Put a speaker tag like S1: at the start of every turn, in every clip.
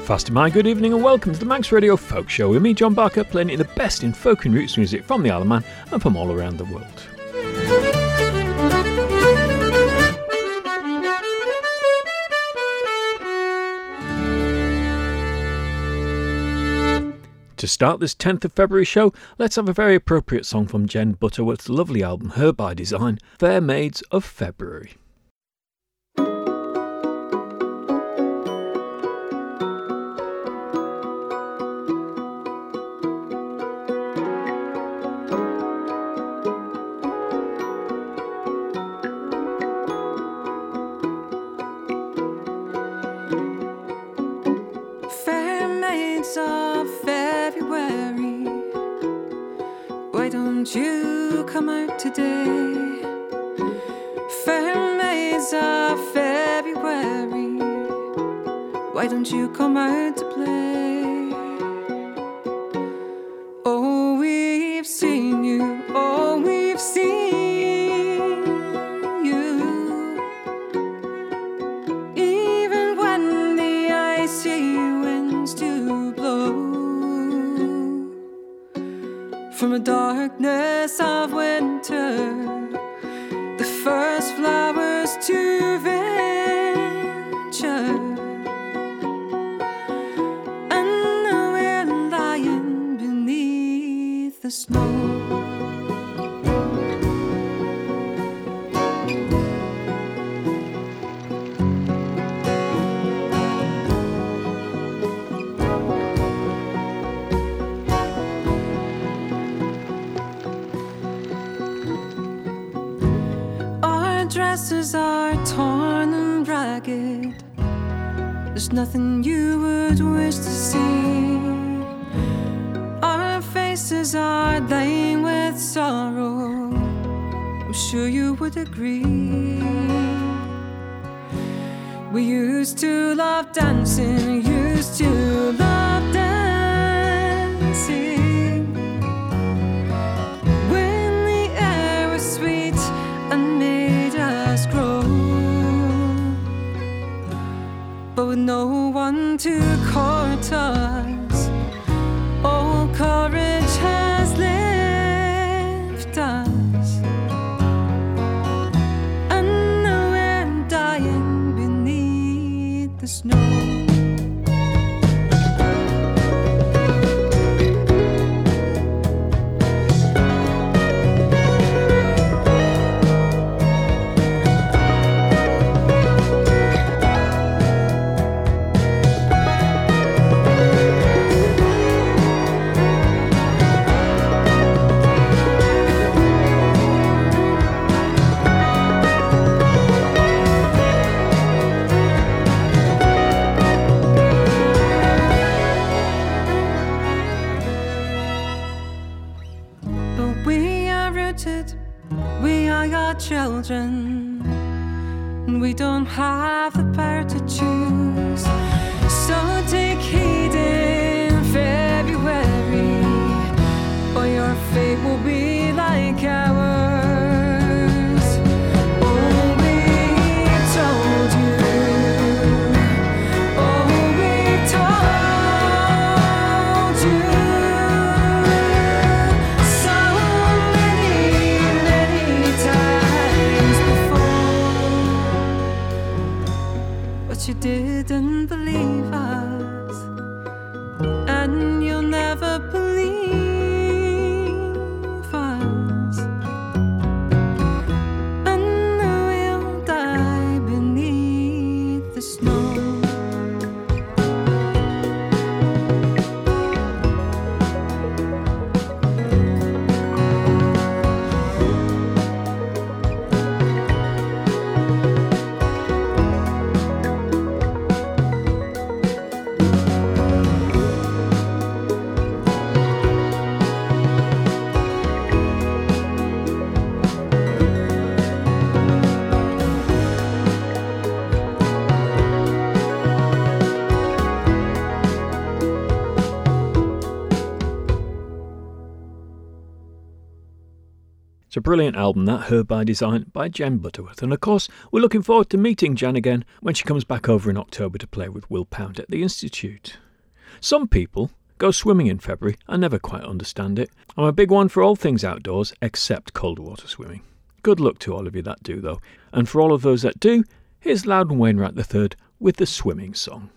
S1: Fast my good evening and welcome to the Manx Radio Folk Show with me, John Barker, playing you the best in folk and roots music from the Isle of Man and from all around the world. To start this 10th of February show, let's have a very appropriate song from Jen Butterworth's lovely album Her by Design, Fair Maids of February.
S2: You come out today, fair maids of February. Why don't you come out to play? Oh, we've seen you. Oh, we've seen you. Even when the icy winds do blow from a darkness of winter, the first flowers to venture, and now we're lying beneath the snow. Dresses are torn and ragged. There's nothing you would wish to see. Our faces are lame with sorrow. I'm sure you would agree. We used to love dancing, used to love dancing. When the air was sweet and made us grow, but with no one to court us, all courage has left us, and now we're dying beneath the snow. Children, we don't have the power to choose, so take heed in February, or your fate will be like ours. Oh, we told you. Oh, we told you. So many, many times. But you didn't believe us, and you'll never believe us, and now we'll die beneath the snow.
S1: It's a brilliant album, that, Her by Design by Jen Butterworth. And of course, we're looking forward to meeting Jen again when she comes back over in October to play with Will Pound at the Institute. Some people go swimming in February. I never quite understand it. I'm a big one for all things outdoors except cold water swimming. Good luck to all of you that do, though. And for all of those that do, here's Loudon Wainwright III with the swimming song.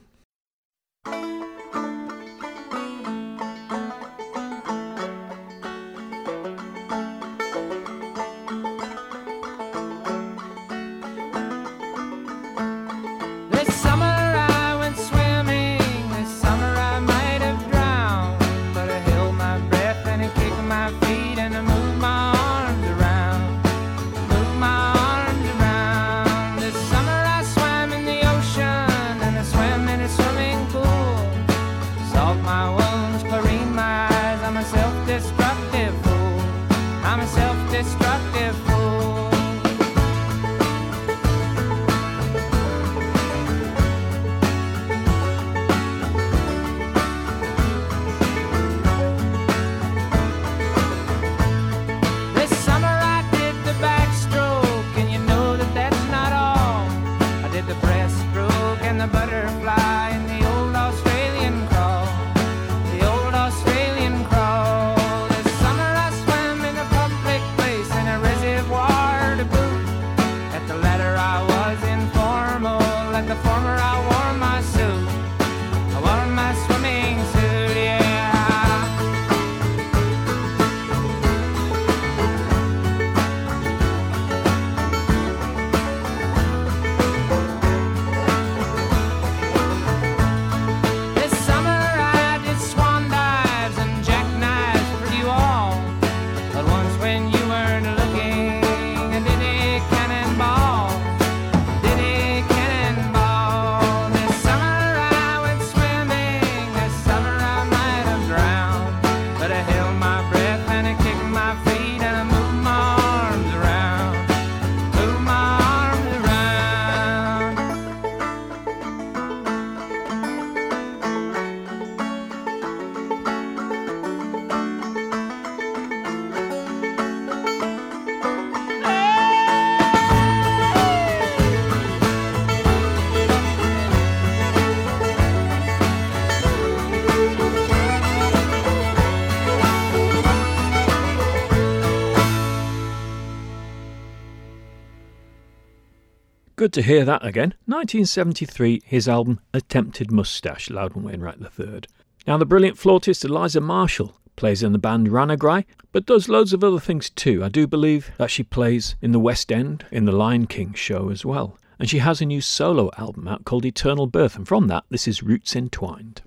S1: Good to hear that again. 1973, his album Attempted Moustache, Loudon Wainwright III. Now, the brilliant flautist Eliza Marshall plays in the band Ranagrai, but does loads of other things too. I do believe that she plays in the West End, in the Lion King show as well. And she has a new solo album out called Eternal Birth, and from that, this is Roots Entwined.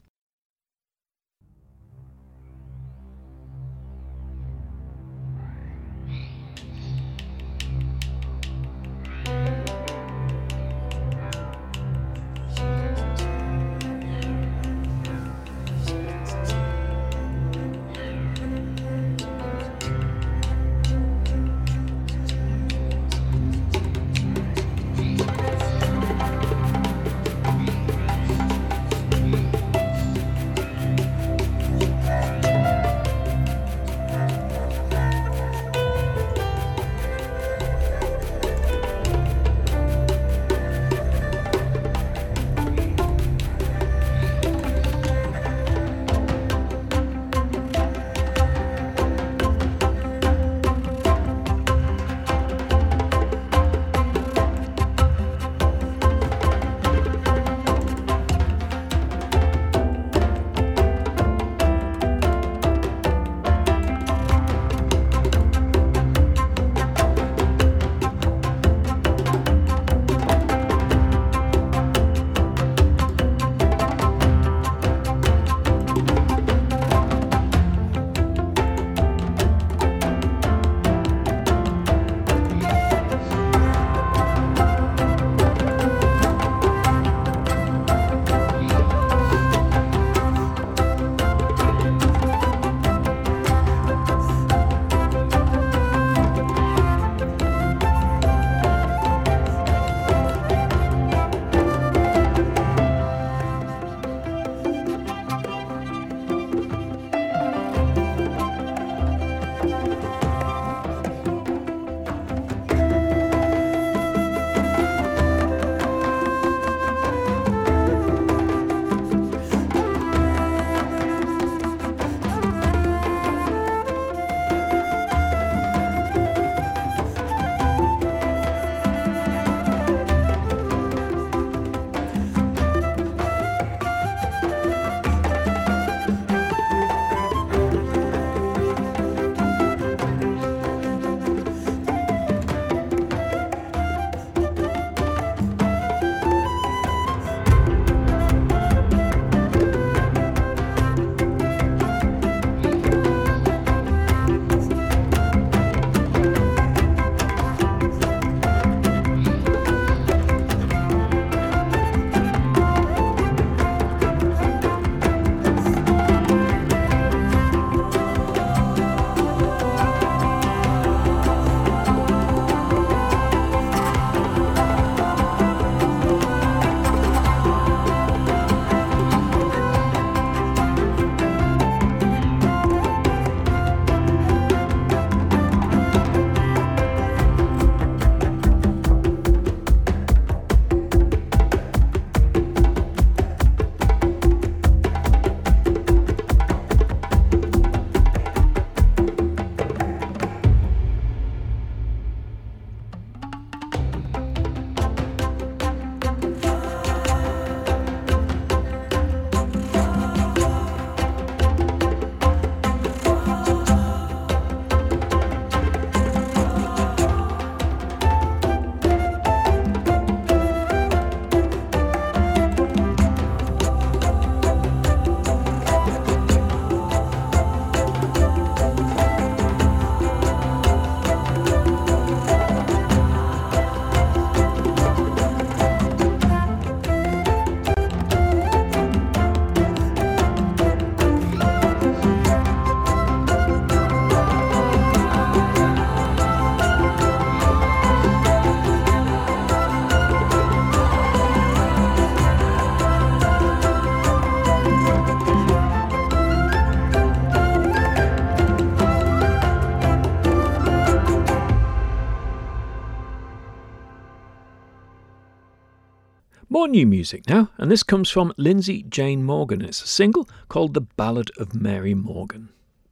S1: More new music now, and this comes from Lindsay Jane Morgan. It's a single called The Ballad of Mary Morgan.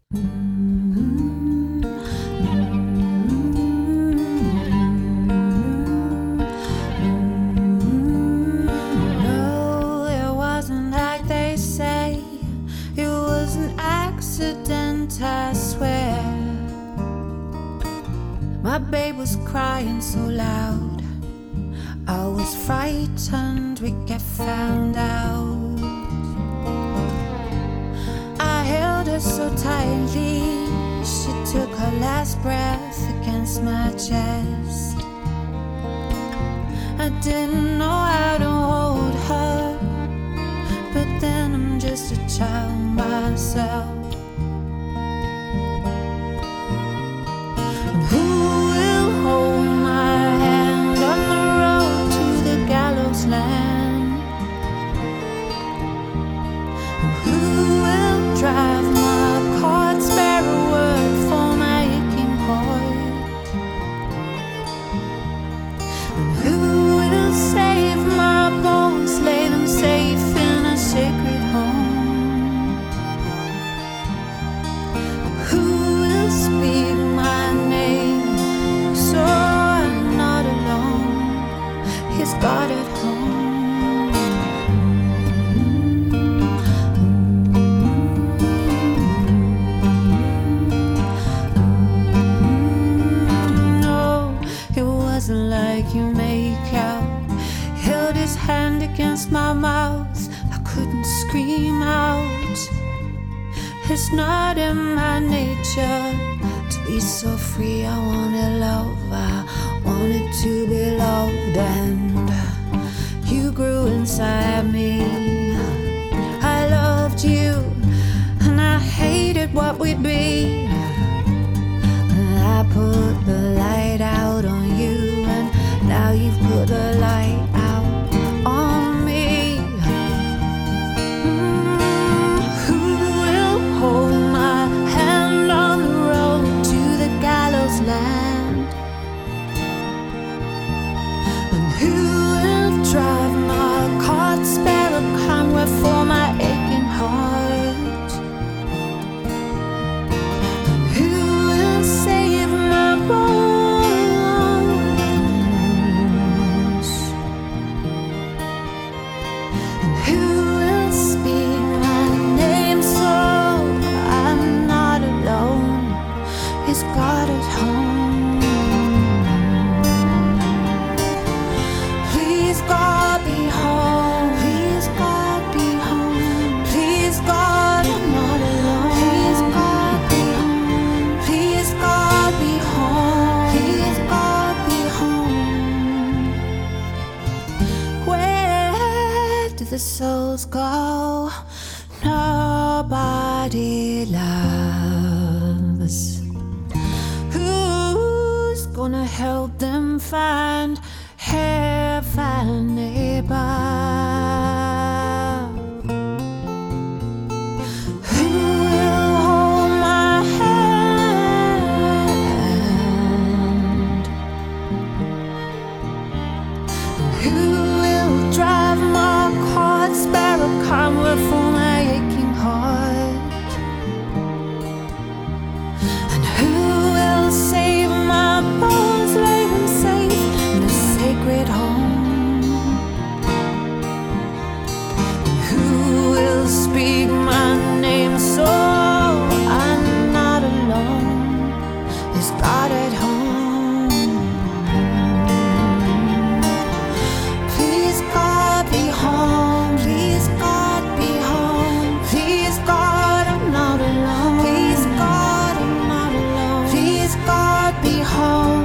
S2: No, it wasn't like they say. It was an accident, I swear. My babe was crying so loud, I was frightened we'd get found out. I held her so tightly, she took her last breath against my chest. I didn't know how to hold her, but then I'm just a child myself. And who will hold my hand on the road to the gallows land? And who will drive my cart, spare a word for my aching heart? And who will save my bones, lay them safe in a sacred home? Who will speak my name so I'm not alone? He's God at home. No, it wasn't like you make out. Held his hand against my mouth, I couldn't scream out. It's not in my nature to be so free. I wanted love, I wanted to be loved, and you grew inside me. I loved you, and I hated what we'd be. And I put the light out on you, and now you've put the light out on me. Who will hold my hand on the road to the gallows land? And who will drive my cart, spare a conway for my aching heart? And who will save my bones? And who will speak my name so I'm not alone? Is God at home? Please God be home. Please God be home. Please God I'm not alone. Please God be home. Please God be home. Please God be home. Where do the souls go? Nobody loves. Who's gonna help them find heaven above? Who will hold my hand? Who will drive my cart, spare a conway for my aching heart? And who will save my bones, lay them safe in a sacred home? Who will speak my name so I'm not alone? Is God at home? Please God be home. Please God be home. Please God I'm not alone. Please God I'm not alone. Please God be home.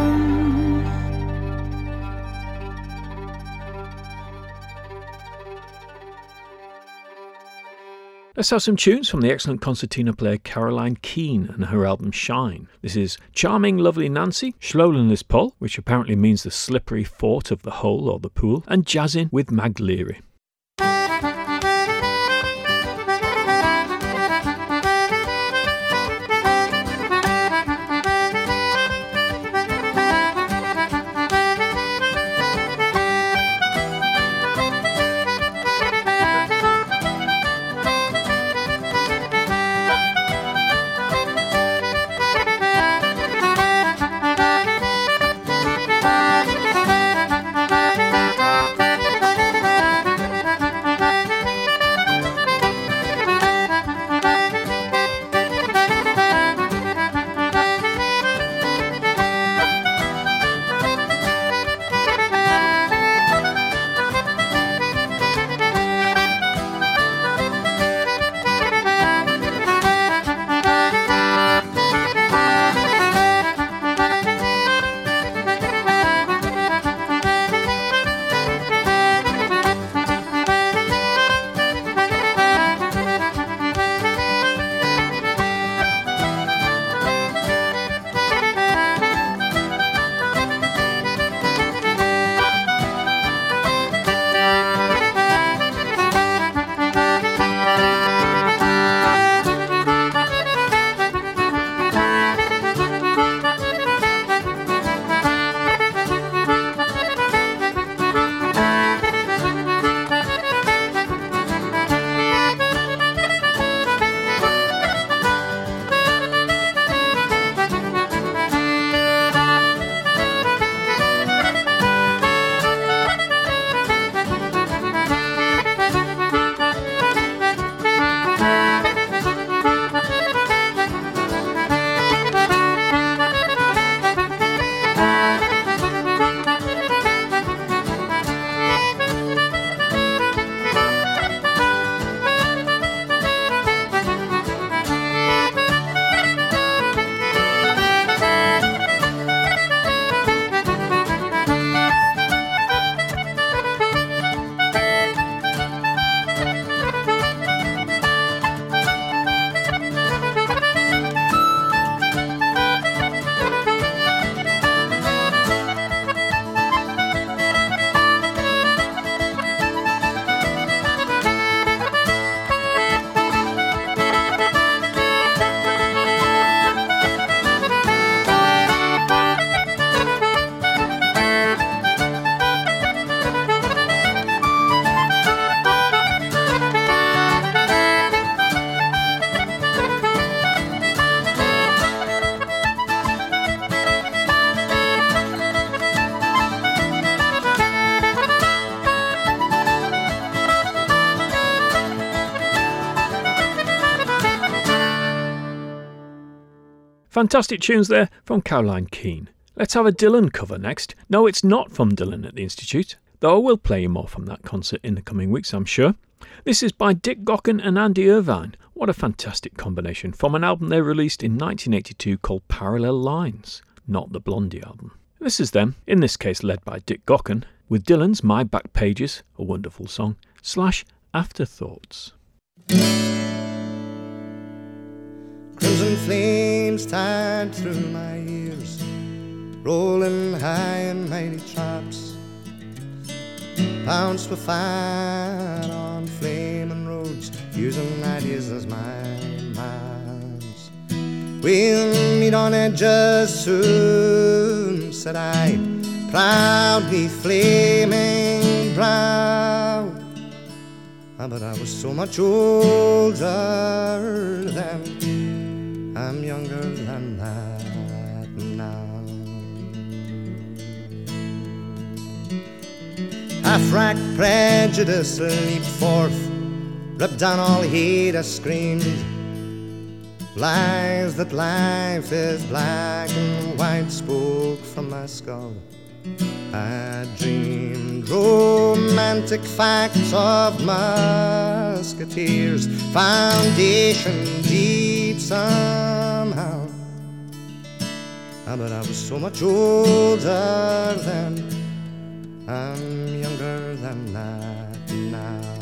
S1: Let's have some tunes from the excellent concertina player Caroline Keane and her album Shine. This is Charming Lovely Nancy, Schlolenlis Pol, which apparently means the slippery fort of the hole or the pool, and Jazzin' with Mag Leary. Fantastic tunes there from Caroline Keane. Let's have a Dylan cover next. No, it's not from Dylan at the Institute, though I will play you more from that concert in the coming weeks, I'm sure. This is by Dick Gaughan and Andy Irvine. What a fantastic combination from an album they released in 1982 called Parallel Lines, not the Blondie album. This is them, in this case led by Dick Gaughan, with Dylan's My Back Pages, a wonderful song, / Afterthoughts.
S3: Crimson flames tied through my ears, rolling high in mighty traps, pounced with fire on flaming roads, using ideas as my maps. We'll meet on edges soon, said I, proudly flaming brow. But I was so much older then, I'm younger than that now. Half-racked prejudice leaped forth, ripped down all hate I screamed. Lies that life is black and white spoke from my skull. I dreamed romantic facts of musketeers, foundation deep somehow. But I was so much older then, I'm younger than that now.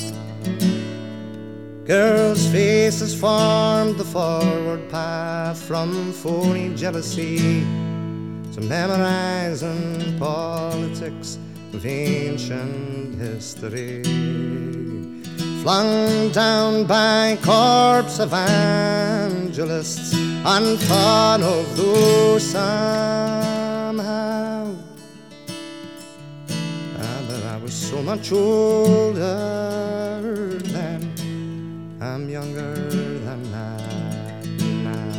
S3: Girls' faces formed the forward path from phony jealousy to memorizing politics of ancient history, flung down by corpse evangelists, unthought of though somehow. But I was so much older then, I'm younger than that now.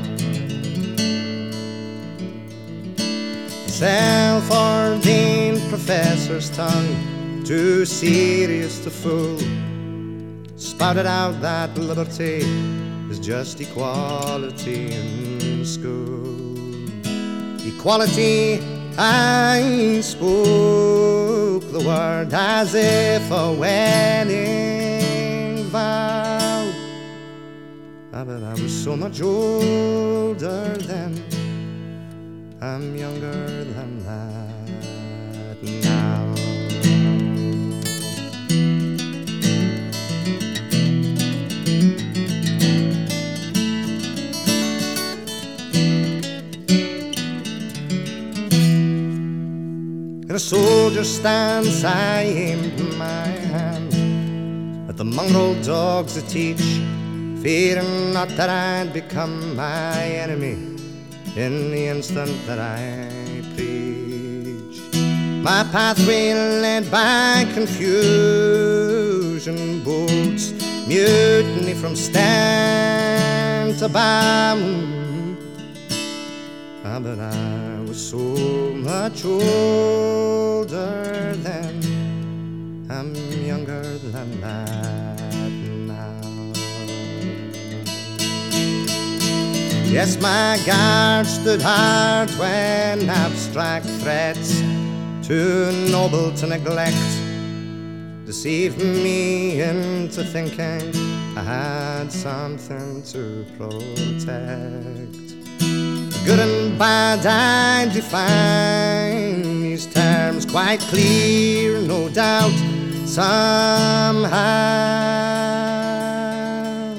S3: Self-ordained professor's tongue, too serious to fool, spouted out that liberty is just equality in school. Equality, I spoke the word as if a wedding vow. But I was so much older then, I'm younger than that now. In a soldier's stance I aimed my hand at the mongrel dogs that teach, fearing not that I'd become my enemy in the instant that I preach. My pathway led by confusion, boats, mutiny from stem to bow. But I was so much older then, I'm younger than that now. Yes, my guard stood hard when abstract threats, too noble to neglect, deceived me into thinking I had something to protect. Good and bad I define these terms quite clear, no doubt, somehow.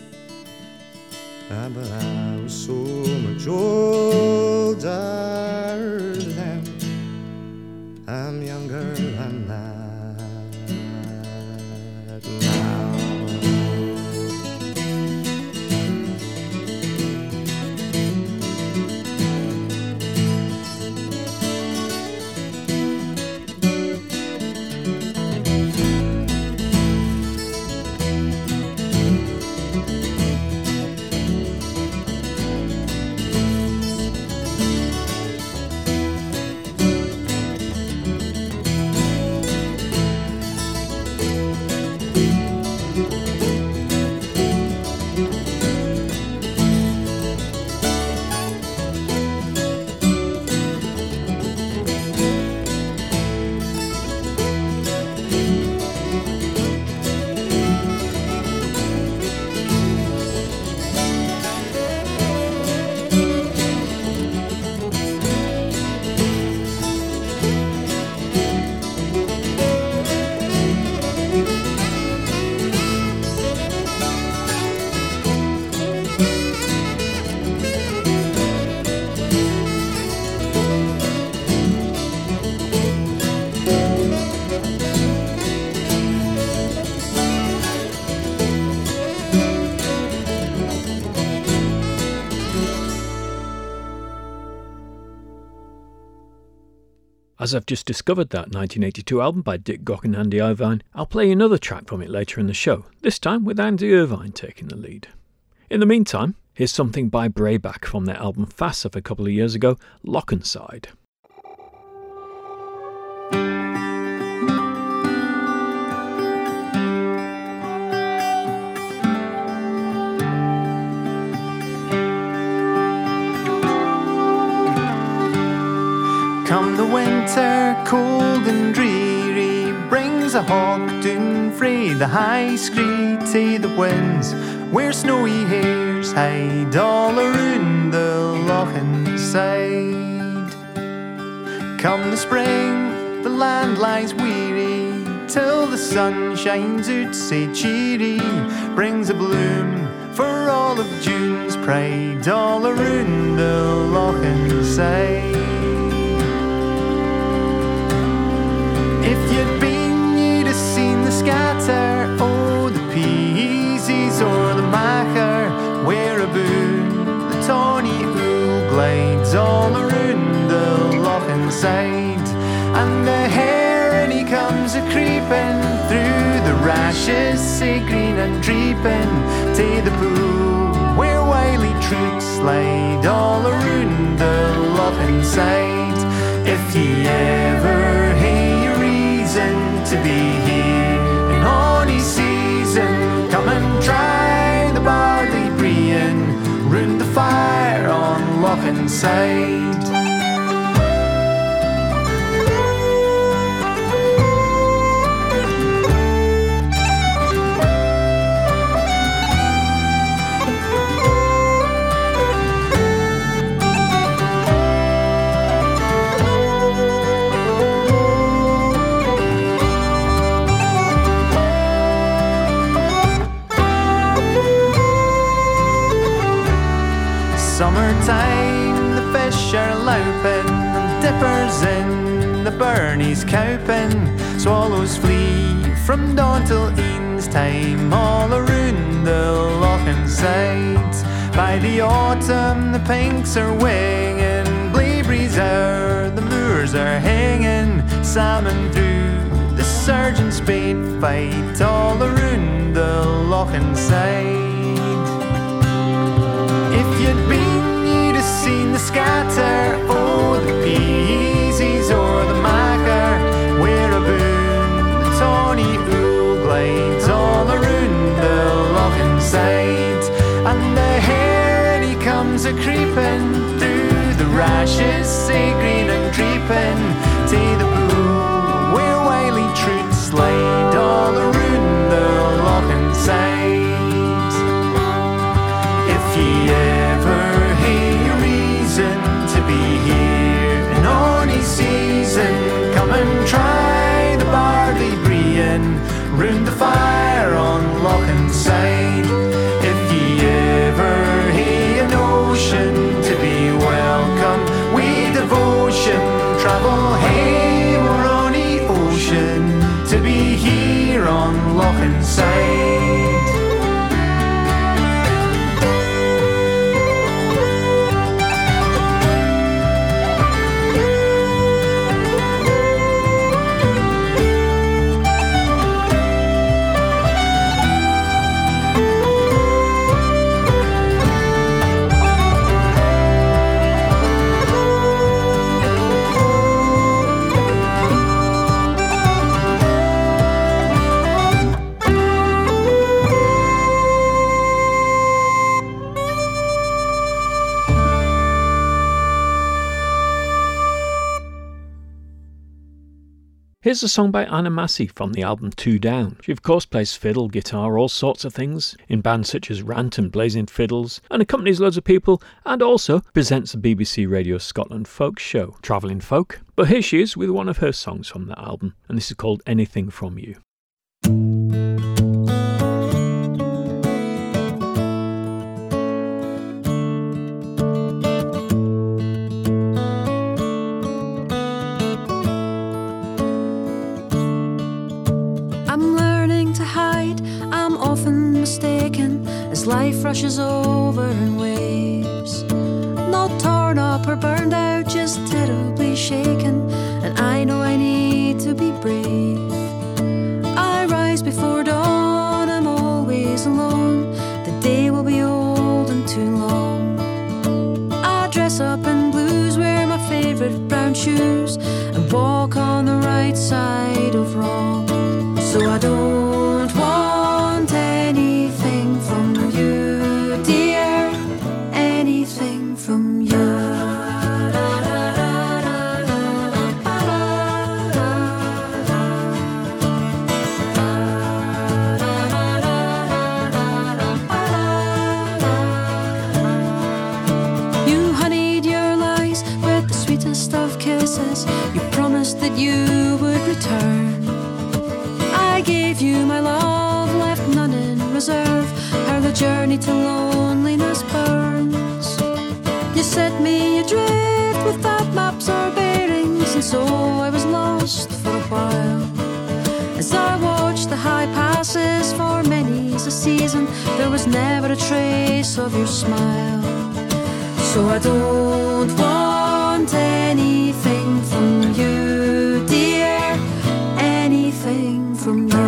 S3: But I was so much older then, I'm younger than that now.
S1: As I've just discovered that 1982 album by Dick Gock and Andy Irvine, I'll play another track from it later in the show, this time with Andy Irvine taking the lead. In the meantime, here's something by Brayback from their album Fast of a couple of years ago, Lochenside.
S4: Come the winter, cold and dreary, brings a hawk down frae the high scree to the winds, where snowy hares hide all around the Lochenside. Come the spring, the land lies weary, till the sun shines out sae cheery, brings a bloom for all of June's pride all around the Lochenside. If you'd been, you'd have seen the scatter, oh, the peasies or the macher, where aboon the tawny ool glides all around the Lochenside. And the hare, he comes a-creeping through the rashes, sae green and dreeping, to the pool where wily troots slide all around the Lochenside. If ye ever hae to be here in honey season, come and try the barley breeing round the fire on Lochenside. Summertime, the fish are louping, and dippers in the burnies cowping. Swallows flee from dawn till eve's time all around the Lochenside. By the autumn, the pinks are winging, blaeberries are, the moors are hanging, salmon through the surgeon spade fight all around the Lochenside. If you'd been, you'd have seen the scatter, oh, the peasies or the macher, where aboon the tawny ool glides all around the Lochenside. And the hare, he comes a-creeping through the rashes, sae green and creeping, to the pool where wily troots slide all around the Lochenside. If ye ever hae a reason to be here in honey season, come and try the barley breeing round the fire on Lochenside. If ye ever hae a notion to be welcome with devotion, travel hame or on the ocean to be here on Lochenside.
S1: Here's a song by Anna Massey from the album Two Down. She of course plays fiddle, guitar, all sorts of things, in bands such as Rant and Blazing Fiddles, and accompanies loads of people, and also presents the BBC Radio Scotland folk show, Travelling Folk. But here she is with one of her songs from that album, and this is called Anything From You.
S2: As life rushes over in waves, not torn up or burned out, just terribly shaken and I know I need to be brave. I rise before dawn, I'm always alone. The day will be old and too long. I dress up in blues, wear my favorite brown shoes, and walk on the right side of wrong. So I don't want anything from you, dear, anything from you. You honeyed your lies with the sweetest of kisses. You promised that you would return. I gave you my love, left none in reserve. How the journey to loneliness burns. You set me adrift without maps or bearings, and so I was lost for a while. As I watched the high passes for many's a season, there was never a trace of your smile. So I don't want anything from you, dear, anything from you.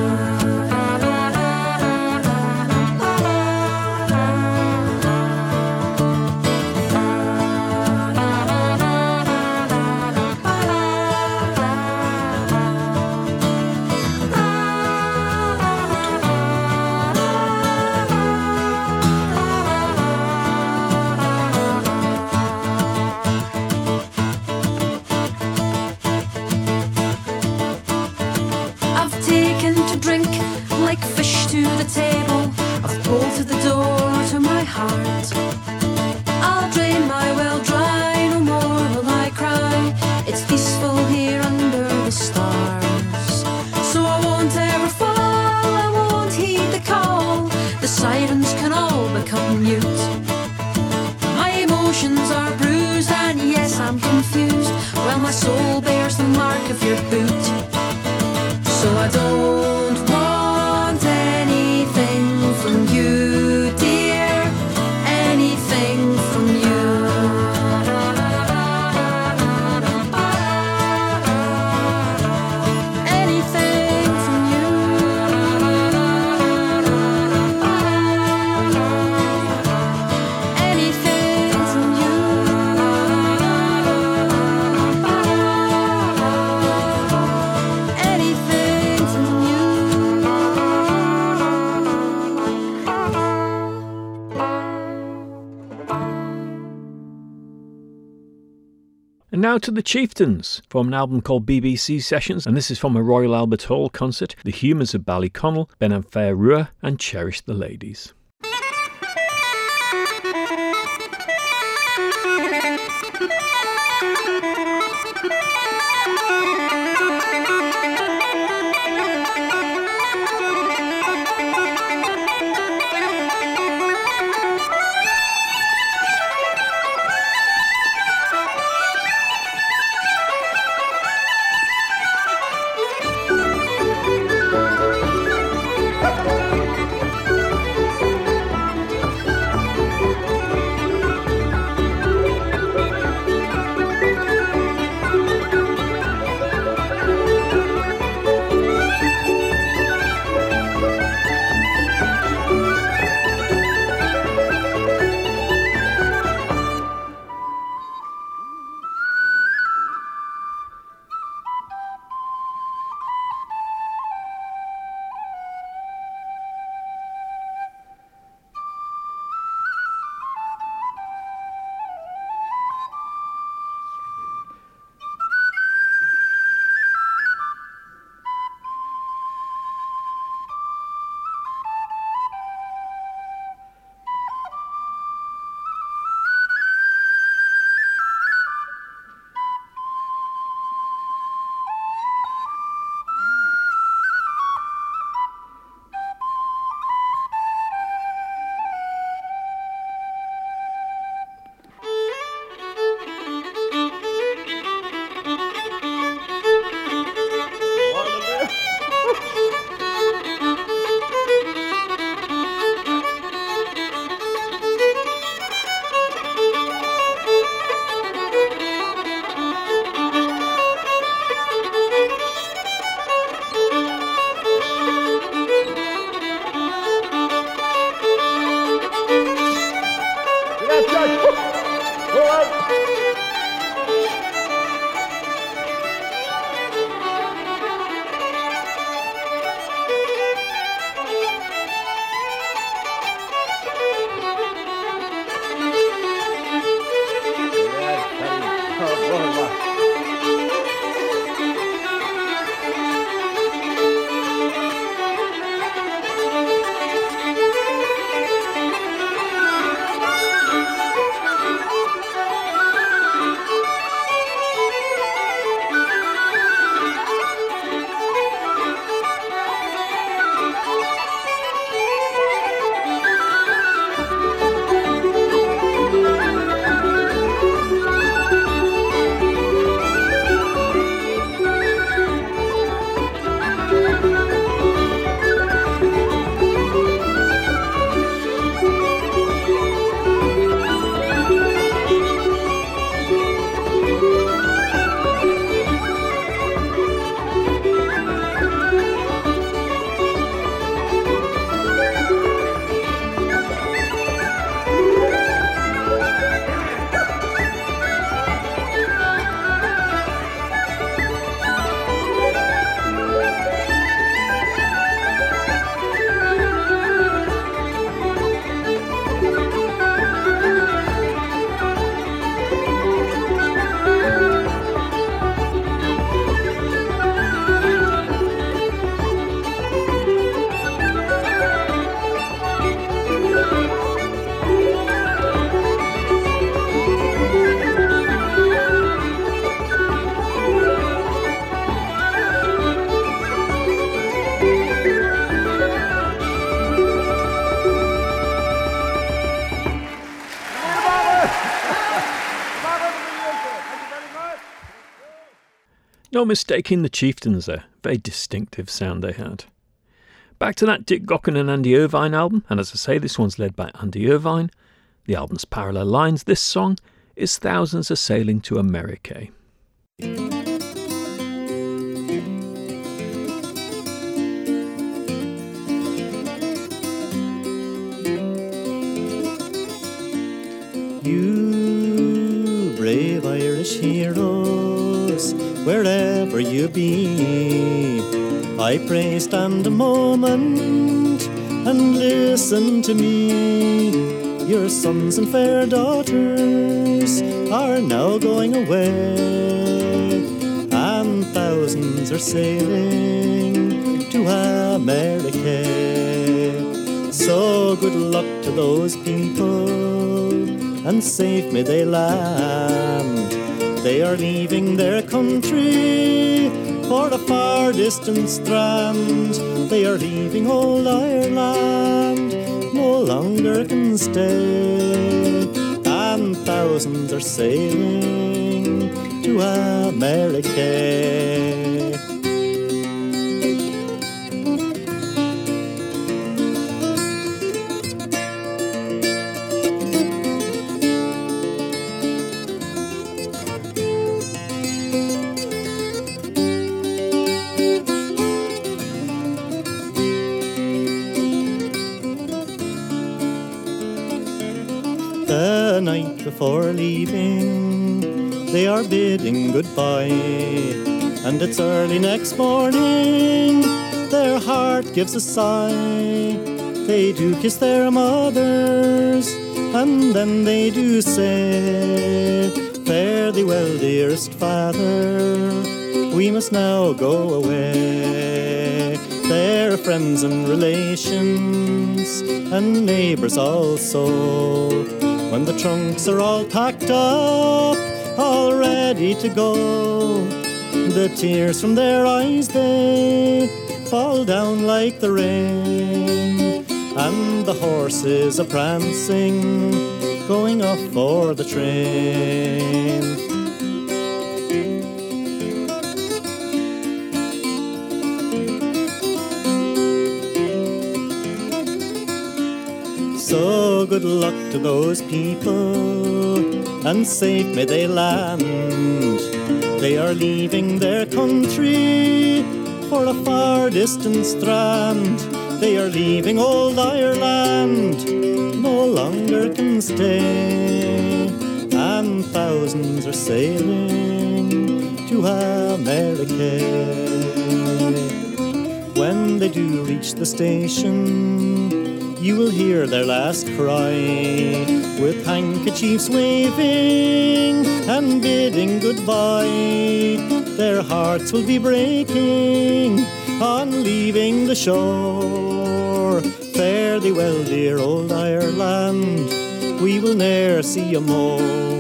S1: And now to the Chieftains, from an album called BBC Sessions, and this is from a Royal Albert Hall concert, The Humours of Ballyconnell, Ben and Fair Rua, and Cherish the Ladies. No mistaking the Chieftains there. Very distinctive sound they had. Back to that Dick Gaughan and Andy Irvine album, and as I say, this one's led by Andy Irvine. The album's Parallel Lines. This song is Thousands Are Sailing to America.
S5: You brave Irish heroes, wherever you be, I pray stand a moment and listen to me. Your sons and fair daughters are now going away, and thousands are sailing to America. So good luck to those people, and safe may they land. They are leaving their country for a far distant strand. They are leaving old Ireland, no longer can stay, and thousands are sailing to America. The night before leaving, they are bidding goodbye, and it's early next morning, their heart gives a sigh. They do kiss their mothers, and then they do say, fare thee well, dearest father, we must now go away. Their friends and relations, and neighbours also, when the trunks are all packed up, all ready to go, the tears from their eyes, they fall down like the rain, and the horses a prancing, going off for the train. So good luck to those people, and safe may they land. They are leaving their country for a far distant strand. They are leaving old Ireland, no longer can stay, and thousands are sailing to America. When they do reach the station, you will hear their last cry, with handkerchiefs waving and bidding goodbye. Their hearts will be breaking on leaving the shore. Fare thee well, dear old Ireland, we will ne'er see you more.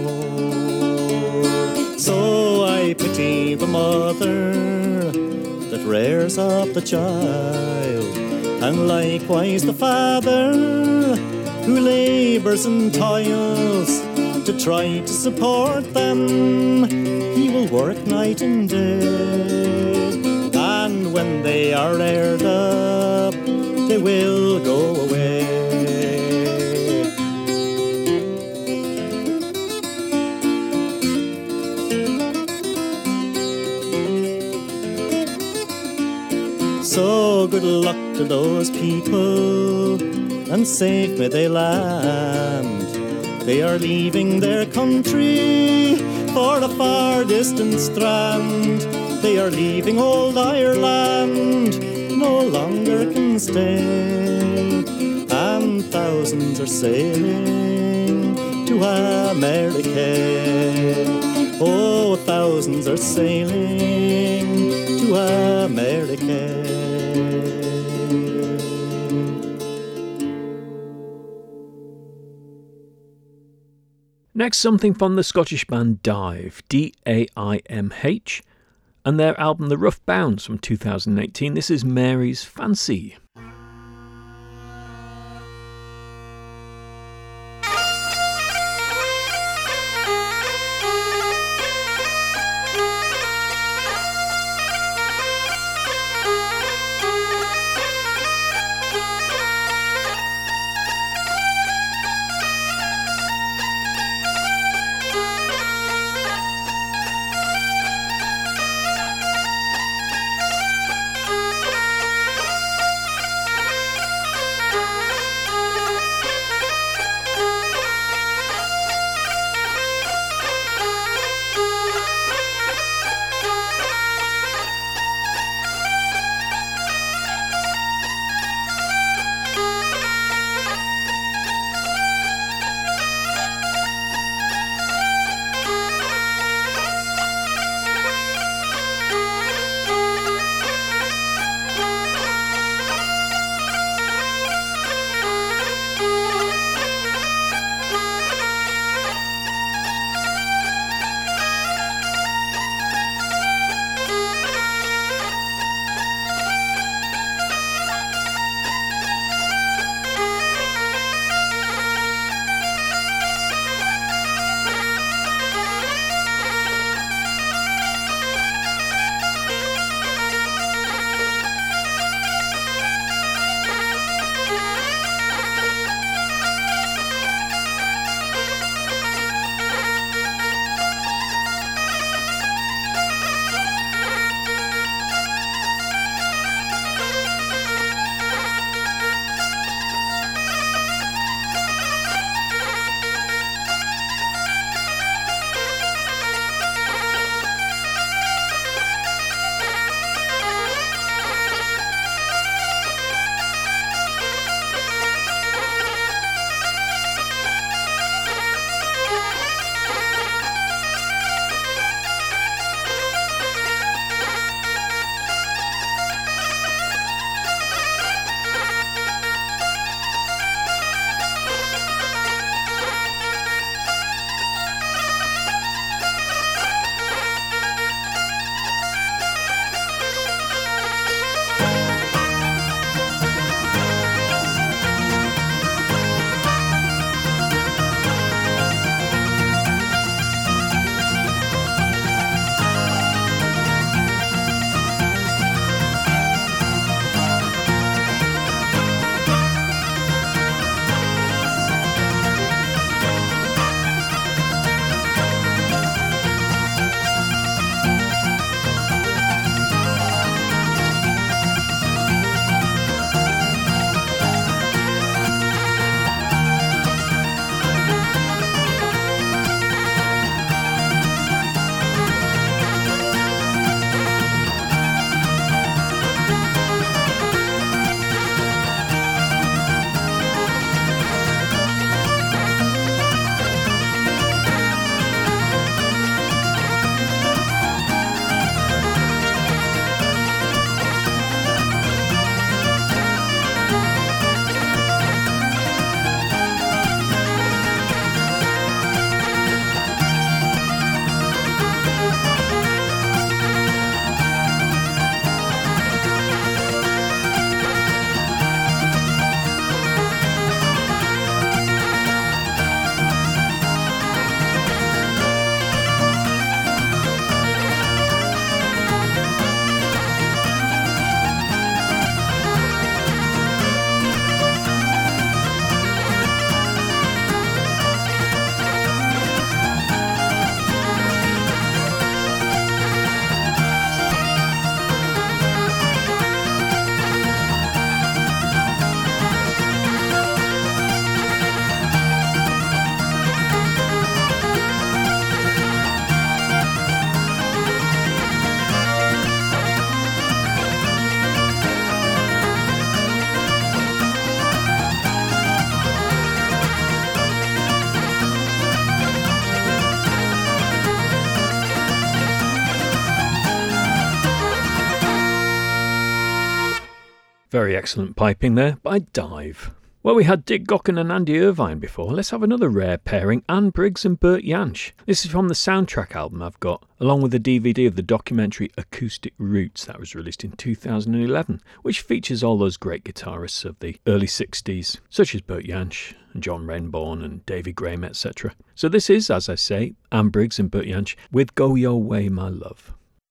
S5: So I pity the mother that rears up the child, and likewise the father who labours and toils to try to support them. He will work night and day, and when they are reared up, they will go away. So good luck to those people, and safe may they land. They are leaving their country for a far distant strand. They are leaving old Ireland, no longer can stay, and thousands are sailing to America. Oh, thousands are sailing to America.
S1: Next, something from the Scottish band Daimh, D-A-I-M-H, and their album The Rough Bounds from 2018. This is Mary's Fancy. Very excellent piping there by Dive. Well, we had Dick Gaughan and Andy Irvine before. Let's have another rare pairing, Anne Briggs and Bert Jansch. This is from the soundtrack album I've got, along with the DVD of the documentary Acoustic Roots that was released in 2011, which features all those great guitarists of the early 60s, such as Bert Jansch and John Renbourn and Davy Graham, etc. So this is, as I say, Anne Briggs and Bert Jansch with Go Your Way, My Love.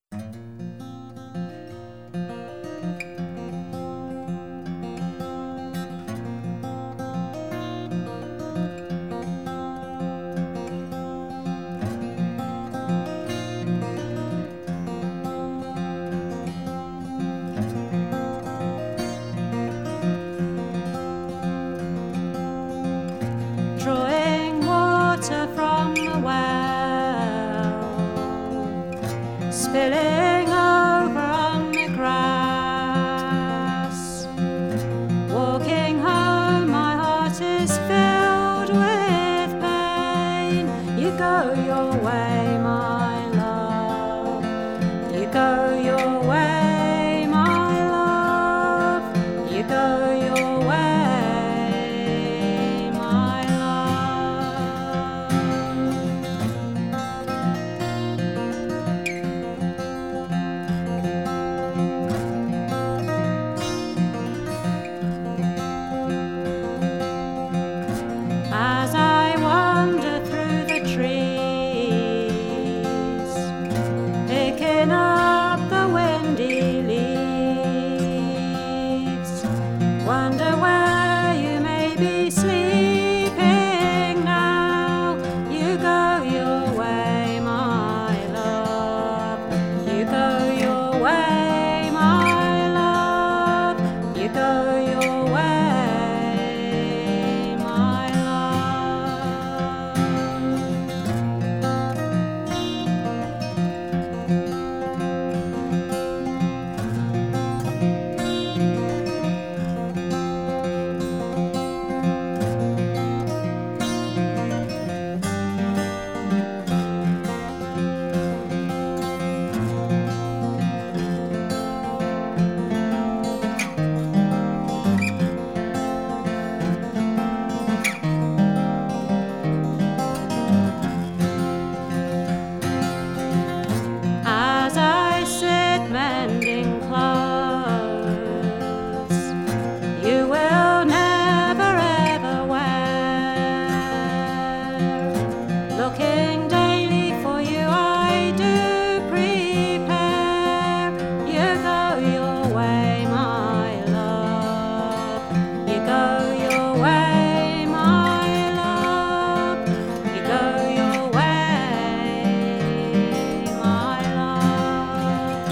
S2: Spilling over on the grass. Walking home, my heart is filled with pain. You go your way, my love. You go your way, my love. You go your way, my love. As I wander through the trees, picking up the windy leaves, wonder where you may be sleeping now. You go your way, my love. You go your way, my love. You go your way, my As I sit mending clothes, you will never ever wear. Looking daily for you, I do prepare. You go your way, my love. You go your way, my love. You go your way, my love.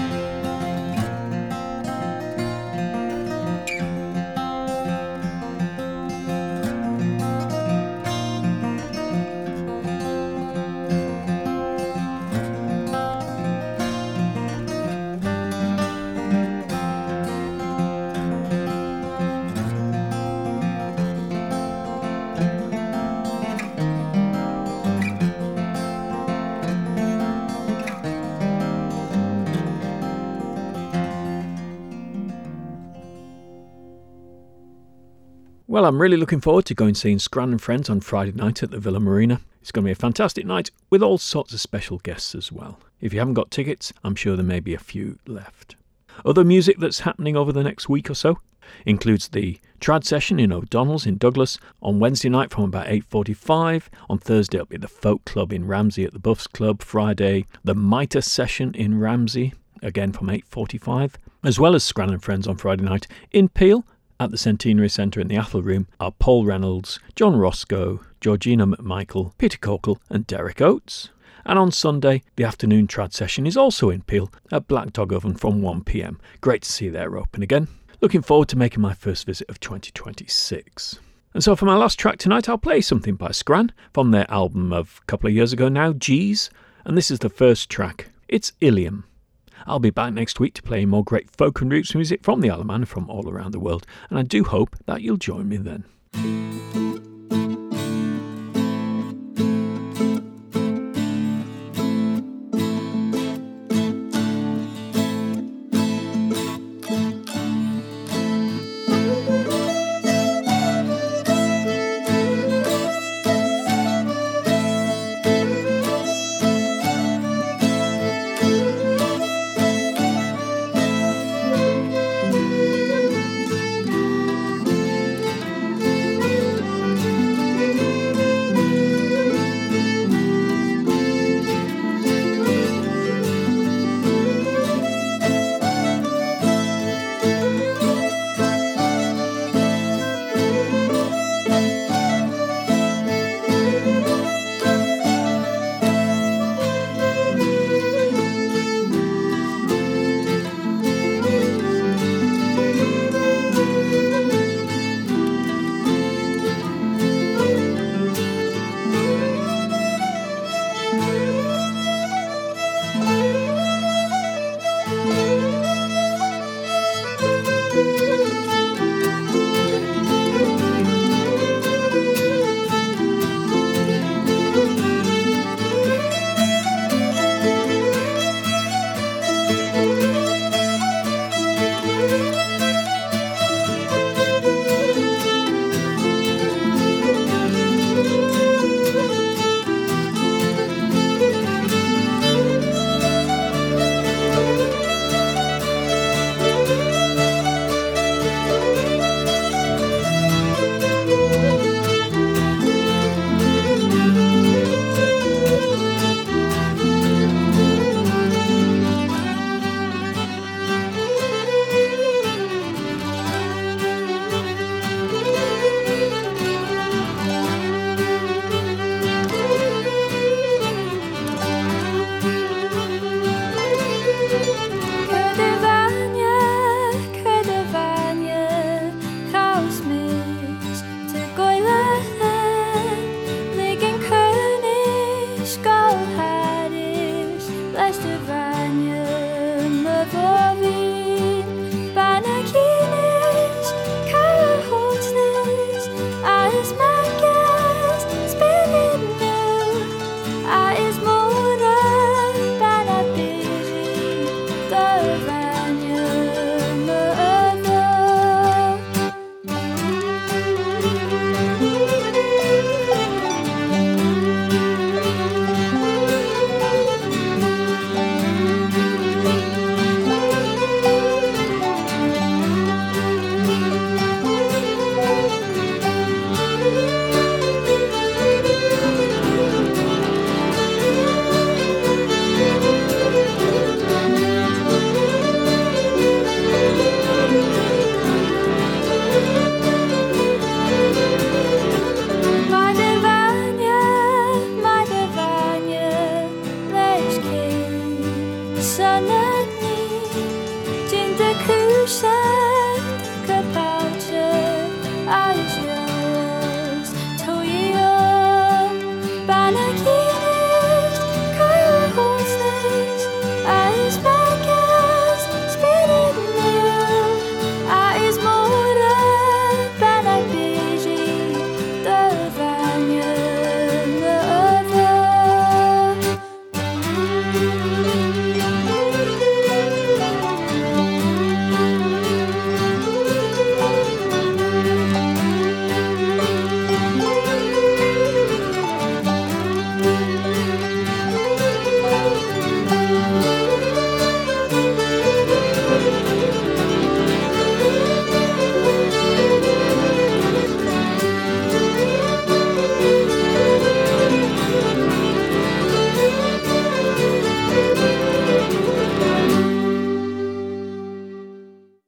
S1: Well, I'm really looking forward to going seeing Scran and Friends on Friday night at the Villa Marina. It's going to be a fantastic night with all sorts of special guests as well. If you haven't got tickets, I'm sure there may be a few left. Other music that's happening over the next week or so includes the Trad session in O'Donnell's in Douglas on Wednesday night from about 8:45. On Thursday it'll be the Folk Club in Ramsey at the Buffs Club. Friday, the Mitre session in Ramsey, again from 8:45. As well as Scran and Friends on Friday night in Peel at the Centenary Centre in the Athol Room are Paul Reynolds, John Roscoe, Georgina McMichael, Peter Cockle and Derek Oates. And on Sunday, the afternoon Trad session is also in Peel at Black Dog Oven from 1 p.m. Great to see they're open again. Looking forward to making my first visit of 2026. And so for my last track tonight, I'll play something by Scran from their album of a couple of years ago now, G's. And this is the first track. It's Ilium. I'll be back next week to play more great folk and roots music from the Isle of Man from all around the world. And I do hope that you'll join me then.